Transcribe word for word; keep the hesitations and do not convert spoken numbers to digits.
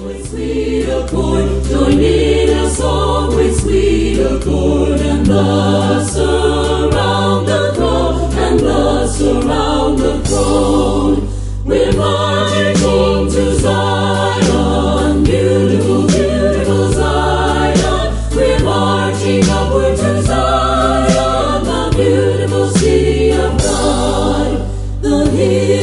with sweet accord, join in a song with sweet accord, and thus around the throne, and thus around the throne. We're marching home to Zion, beautiful, beautiful Zion. We're marching upward to Zion, the beautiful city of God. The